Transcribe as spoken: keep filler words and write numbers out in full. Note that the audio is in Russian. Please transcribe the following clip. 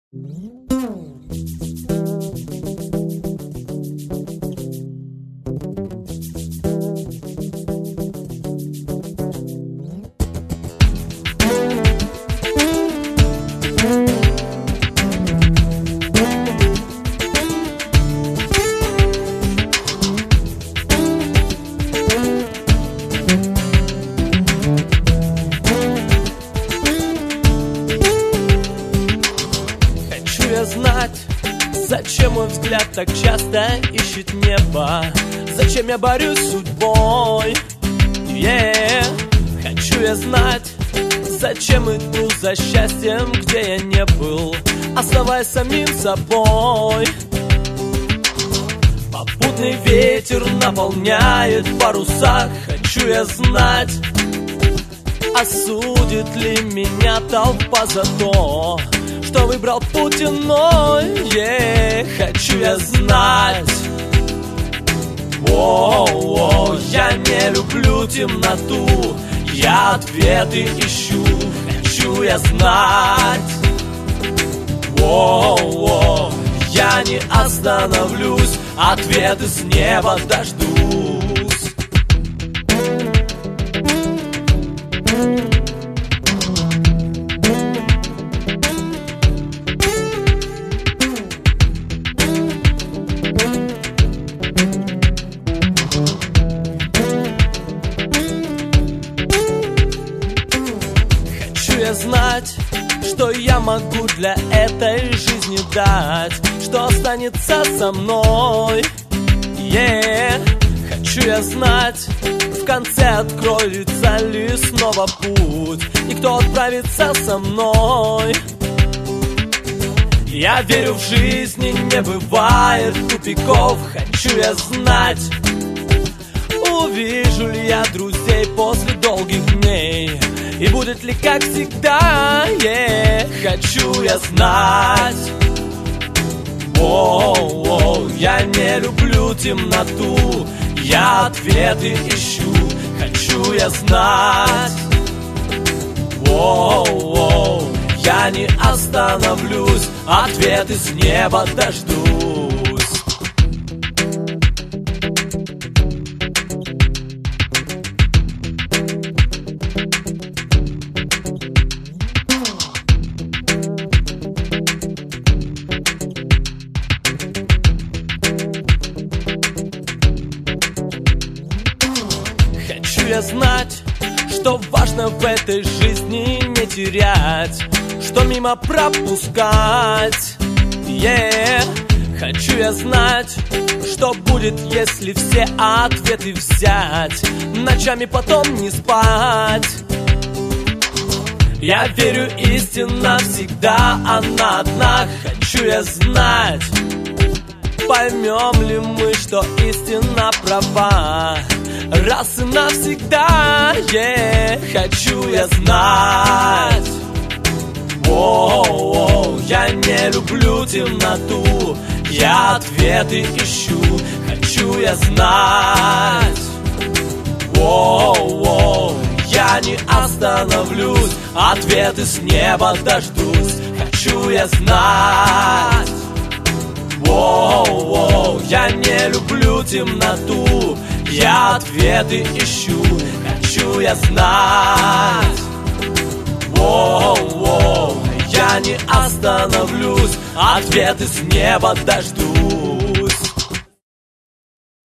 Знать, зачем мой взгляд так часто ищет небо, зачем я борюсь с судьбой. Yeah. Хочу я знать, зачем иду за счастьем, где я не был, оставаясь самим собой. Попутный ветер наполняет паруса. Хочу я знать, осудит ли меня толпа за то, что выбрал путь иной. Yeah. Хочу я знать, о-о-о, я не люблю темноту, я ответы ищу. Хочу я знать, о-о-о, я не остановлюсь, ответы с неба дождусь. Знать, что я могу для этой жизни дать, что останется со мной. Yeah. Хочу я знать, в конце откроется ли снова путь, и кто отправится со мной. Я верю, в жизни не бывает тупиков. Хочу я знать, увижу ли я друзей после долгих дней, и будет ли как всегда. Yeah. Хочу я знать, о-о-о, я не люблю темноту, я ответы ищу. Хочу я знать, о-о-о, я не остановлюсь, ответы с неба дождусь. Хочу я знать, что важно в этой жизни не терять, что мимо пропускать. Yeah. Хочу я знать, что будет, если все ответы взять, ночами потом не спать. Я верю, истина всегда она одна. Хочу я знать, поймем ли мы, что истина права раз и навсегда. Yeah. Хочу я знать, о-о-о, я не люблю темноту, я ответы ищу. Хочу я знать, о-о-о, я не остановлюсь, ответы с неба дождусь. Хочу я знать, о-о-о, я не люблю темноту, я ответы ищу. Хочу я знать, о-о-о, я не остановлюсь, ответы с неба дождусь.